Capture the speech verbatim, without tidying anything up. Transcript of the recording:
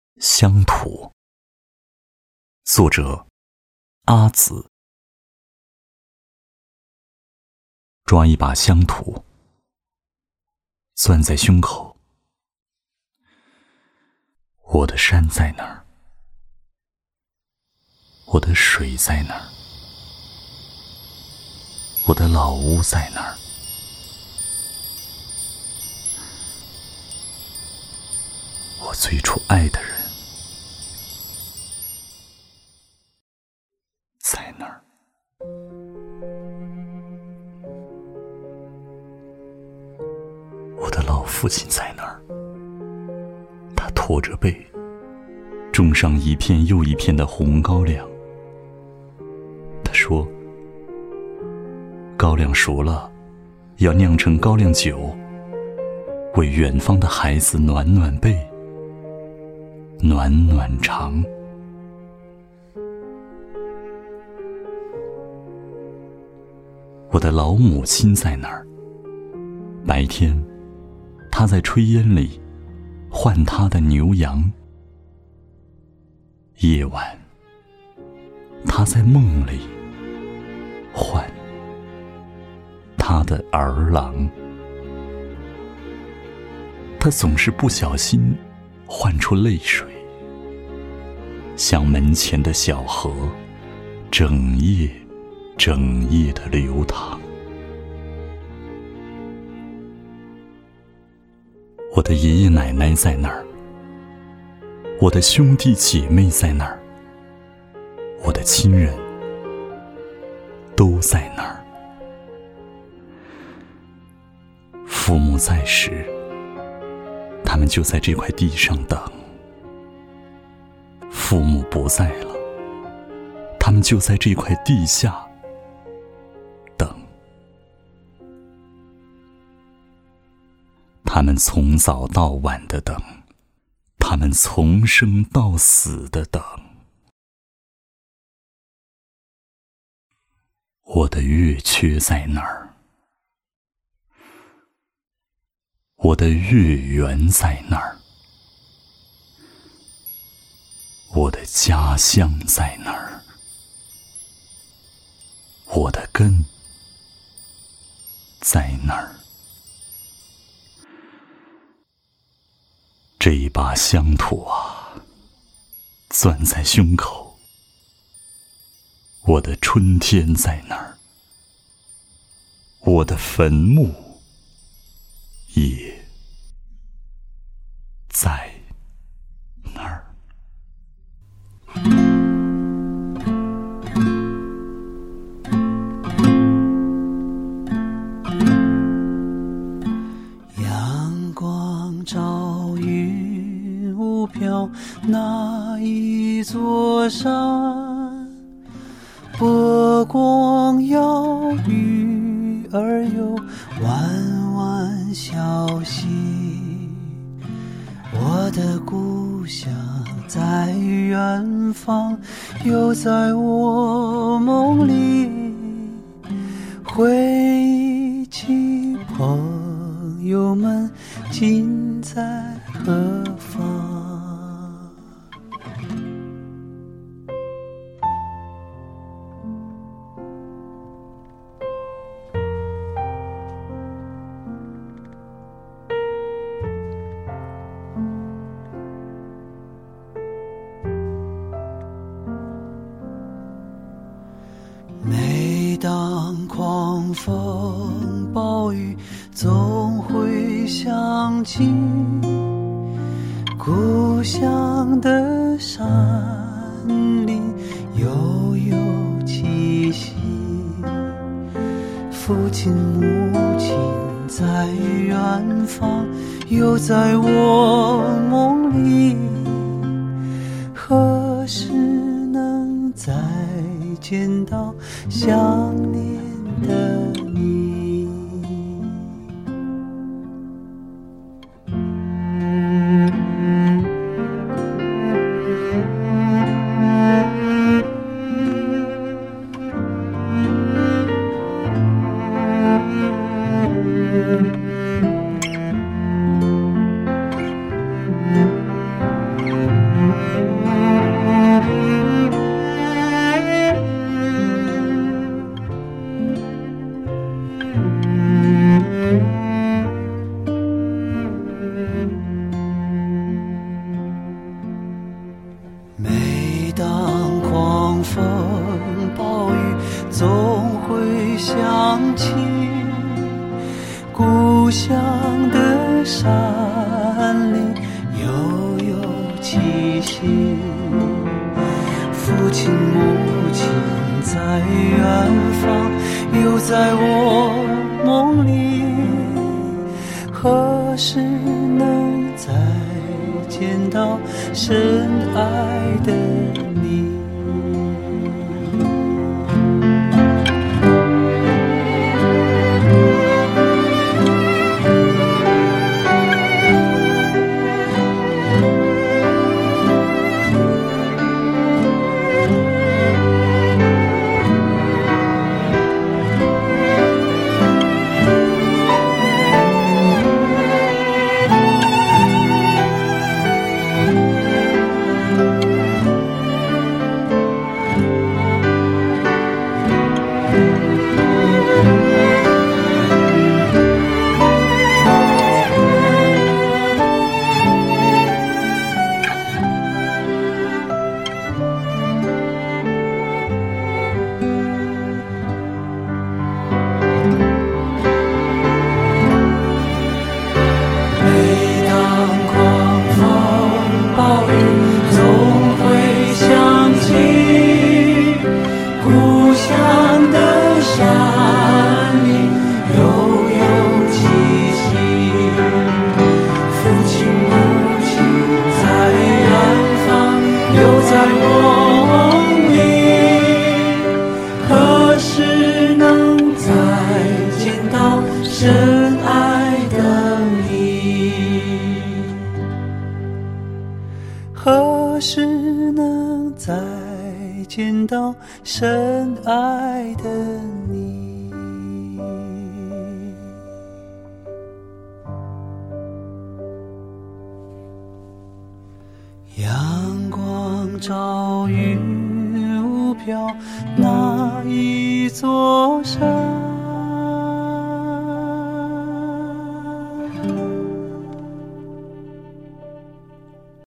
乡土，作者阿紫。抓一把乡土，攥在胸口。我的山在哪儿？我的水在哪儿？我的老屋在哪儿？我最初爱的人在哪儿？我的老父亲在哪儿？他驼着背，种上一片又一片的红高粱。他说，高粱熟了，要酿成高粱酒，为远方的孩子暖暖背，暖暖肠。我的老母亲在哪儿？白天，她在炊烟里唤她的牛羊；夜晚，她在梦里唤她的儿郎。她总是不小心唤出泪水，像门前的小河，整夜整夜的流淌。我的爷爷奶奶在哪儿？我的兄弟姐妹在哪儿？我的亲人都在哪儿？父母在时，他们就在这块地上等；父母不在了，他们就在这块地下等。他们从早到晚的等，他们从生到死的等。我的月缺在哪儿？我的月圆在哪儿？我的家乡在哪儿？我的根在哪儿？这一把乡土啊，攥在胸口。我的春天在哪儿？我的坟墓也在哪儿？ 阳光照云雾飘，那一座山，波光摇，鱼儿游，弯弯小溪。我的故乡在远方，又在我梦里，回忆起朋友们今在何方。每当狂风暴雨，总会想起故乡的山林悠悠气息。父亲母亲在远方，又在我梦里，何时能再见到想念的你？ 想起故乡的山里悠悠气息，父亲母亲在远方，又在我梦里，何时能再见到深爱的你？深爱的你，何时能再见到深爱的你？阳光照云雾飘，那一座山